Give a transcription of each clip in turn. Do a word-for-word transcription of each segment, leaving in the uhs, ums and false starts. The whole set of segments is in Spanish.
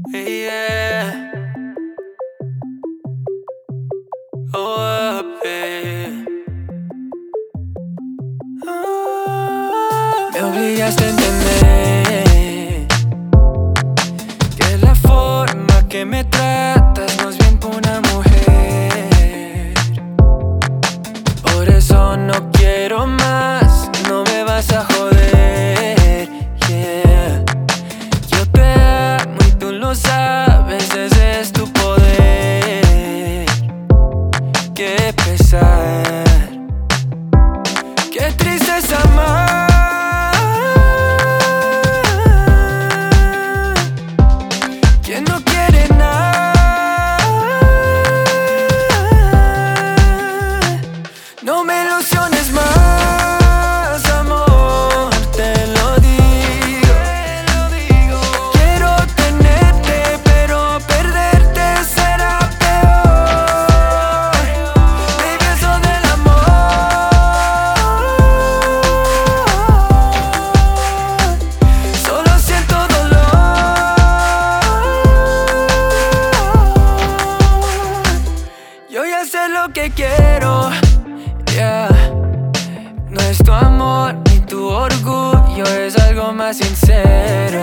Yeah. Oh, baby. Oh. Me obligaste a entender que la forma que me tratas no es bien por una mujer. Por eso no quiero más, no me vas a joder. Yeah. Yo te amo y tú lo sabes, ese es tu poder. Qué pesar, qué triste es amar. ¿Quién no quiere nada? No me ilusiones más, amor, te lo digo. Quiero tenerte, pero perderte será peor. Baby, eso del amor, solo siento dolor. Yo ya sé lo que quiero. Yeah. No es tu amor ni tu orgullo, es algo más sincero.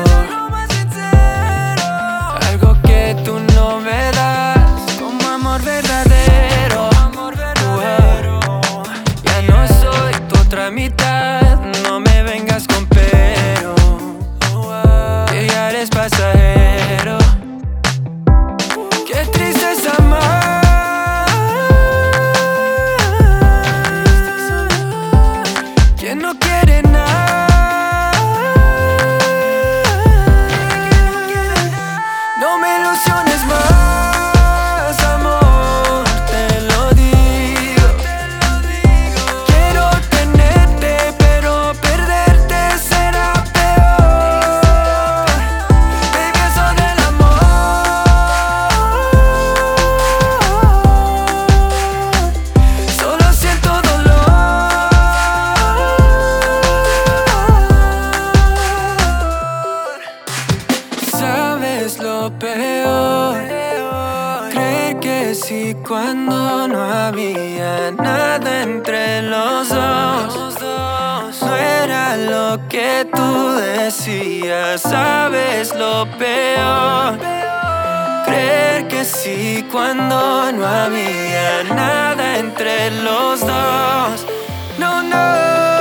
Algo que tú no me das, como amor verdadero. Wow. Ya no soy tu otra mitad, no me vengas con pero. Que ya eres pasajero. Qué triste es amar. ¿Quién no quiere nada? No me ilusiones más, amor, te lo digo. Quiero tenerte, pero perderte será peor. Baby, eso del amor, solo siento dolor. ¿Sabes lo peor? Creer que sí cuando no había nada entre los dos. No era lo que tú decías. ¿Sabes lo peor? Creer que sí cuando no había nada entre los dos. No, no.